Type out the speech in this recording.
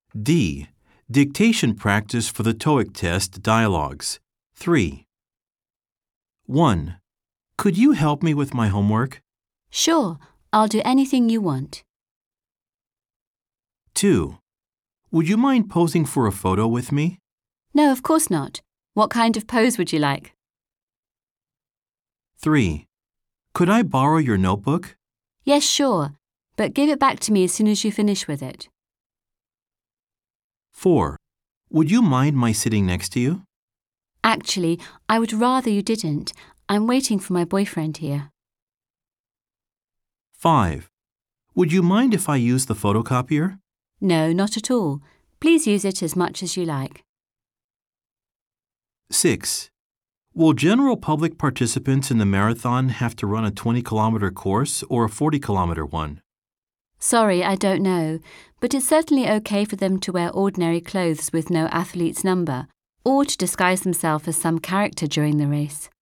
D. Dictation practice for the TOEIC test dialogues. 3. 1. Could you help me with my homework? Sure, I'll do anything you want. 2. Would you mind posing for a photo with me? No, of course not. What kind of pose would you like? 3. Could I borrow your notebook? Yes, sure, but give it back to me as soon as you finish with it. 4. Would you mind my sitting next to you? Actually, I would rather you didn't. I'm waiting for my boyfriend here. 5. Would you mind if I use the photocopier? No, not at all. Please use it as much as you like. 6. Will general public participants in the marathon have to run a 20-kilometer course or a 40-kilometer one? Sorry, I don't know, but it's certainly okay for them to wear ordinary clothes with no athlete's number, or to disguise themselves as some character during the race.